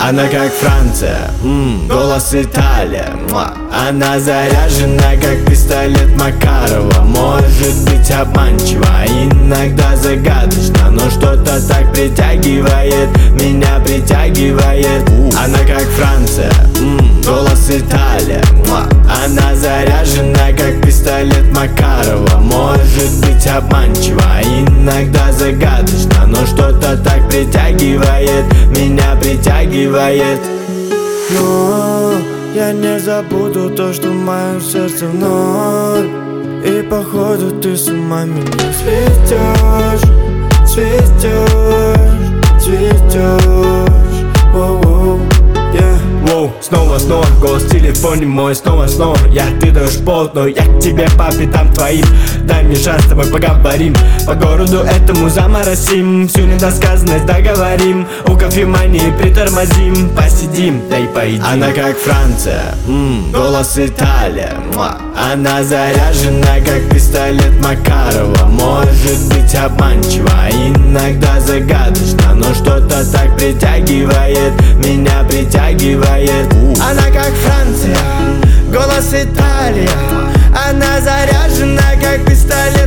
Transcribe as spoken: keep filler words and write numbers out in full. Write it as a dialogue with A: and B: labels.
A: Она как Франция, м-м, голос Италия, муа. Она заряжена, как пистолет Макарова. Может быть обманчиво, иногда загадочно, но что-то так притягивает, меня притягивает. Она как Франция, м-м, голос Италия, муа. Она заряжена, как пистолет Макарова. Может быть обманчиво, иногда загадочно, но что-то так притягивает, меня притягивает.
B: Но я не забуду то, что в моем сердце вновь. И походу ты с ума меня сведешь, сведешь, сведешь. Воу-воу, yeah.
A: Воу, снова, снова, голос в телефоне мой, снова, снова. Я, ты даешь повод, но я к тебе по пятам твоим. Дай мне шанс, с тобой поговорим. По городу этому заморосим, всю недосказанность договорим. У кофемании притормозим, посидим, да и поедим. Она как Франция, м-м, голос Италия, муа. Она заряжена, как пистолет Макарова. Может быть обманчиво, иногда загадочно, но что-то так притягивает, меня притягивает.
B: Она как Франция, голос Италия. Она заряжена, как пистолет